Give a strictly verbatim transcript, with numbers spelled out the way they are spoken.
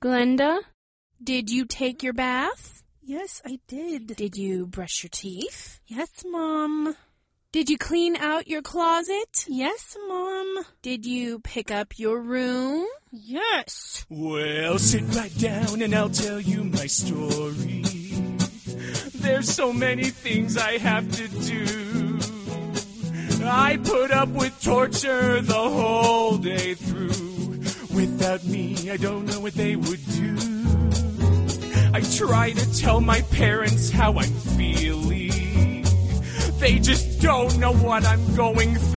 Glenda, did you take your bath? Yes, I did. Did you brush your teeth? Yes, Mom. Did you clean out your closet? Yes, Mom. Did you pick up your room? Yes. Well, sit right down and I'll tell you my story. There's so many things I have to do. I put up with torture the whole day through. Without me, I don't know what they would do. I try to tell my parents how I'm feeling. They just don't know what I'm going through.